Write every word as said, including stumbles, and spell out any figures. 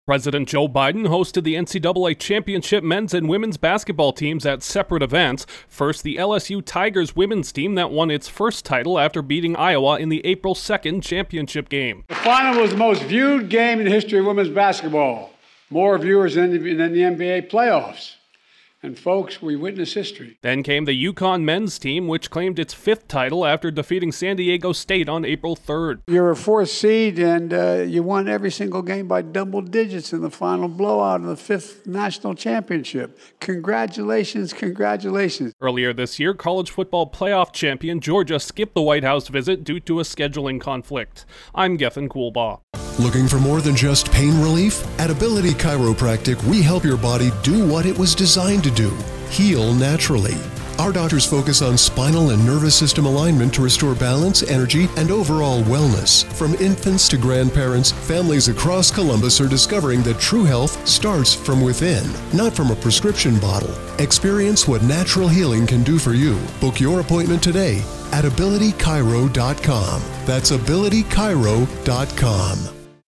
President Joe Biden hosted the N C double A championship men's and women's basketball teams at separate events. First, the L S U Tigers women's team that won its first title after beating Iowa in the April second championship game. The final was the most viewed game in the history of women's basketball. More viewers than the, than the N B A playoffs. And folks, we witnessed history. Then came the UConn men's team, which claimed its fifth title after defeating San Diego State on April third. You're a fourth seed, and uh, you won every single game by double digits in the final blowout of the fifth national championship. Congratulations, congratulations. Earlier this year, college football playoff champion Georgia skipped the White House visit due to a scheduling conflict. I'm Gethin Coolbaugh. Looking for more than just pain relief? At Ability Chiropractic, we help your body do what it was designed to do, heal naturally. Our doctors focus on spinal and nervous system alignment to restore balance, energy, and overall wellness. From infants to grandparents, families across Columbus are discovering that true health starts from within, not from a prescription bottle. Experience what natural healing can do for you. Book your appointment today at ability chiro dot com. That's ability chiro dot com.